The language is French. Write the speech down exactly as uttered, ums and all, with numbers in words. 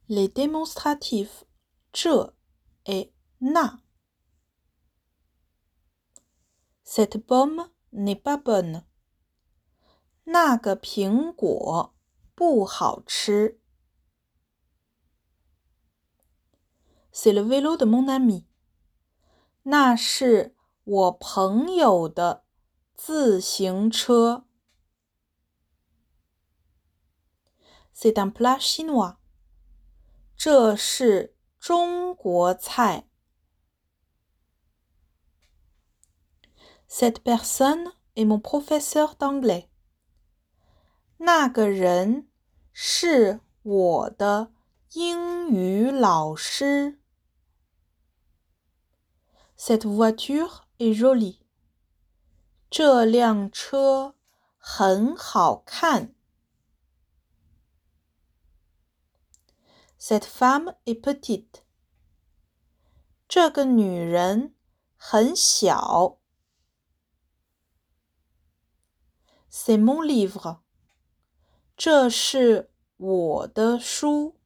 Les démonstratifs 这 et 那。Cette pomme n'est pas bonne. 那个苹果不好吃。C'est le vélo de mon ami. 那是我朋友的自行车。C'est un plat chinois. 这是中国菜。Cette personne est mon professeur d'anglais. 那个人是我的英语老师。Cette voiture est jolie. 这辆车很好看。Cette femme est petite. 这个女人很小。C'est mon livre. 这是我的书。